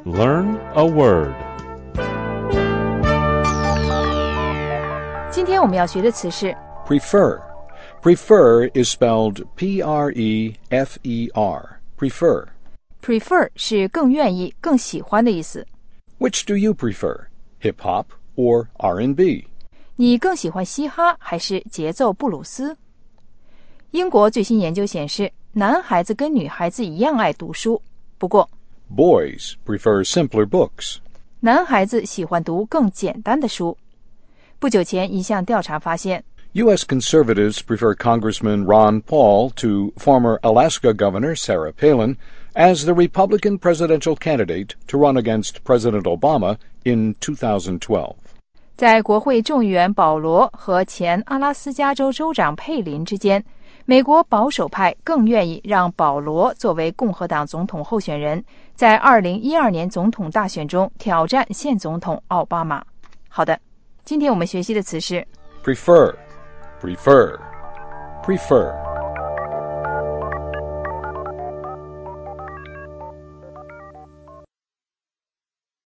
Learn a word. 今天我们要学的词是 Prefer. Prefer is spelled P-R-E-F-E-R. Prefer. prefer 是更愿意、更喜欢的意思。 Which do you prefer? Hip-hop or R&B? 你更喜欢嘻哈还是节奏布鲁斯？英国最新研究显示，男孩子跟女孩子一样爱读书，不过 Boys prefer simpler books. 男孩子喜欢读更简单的书。不久前，一项调查发现， U.S. conservatives prefer Congressman Ron Paul to former Alaska Governor Sarah Palin as the Republican presidential candidate to run against President Obama in 2012. 在国会众议员保罗和前阿拉斯加州州长佩林之间，美国保守派更愿意让保罗作为共和党总统候选人，在2012年总统大选中挑战现总统奥巴马。好的，今天我们学习的词是 Prefer. Prefer. Prefer.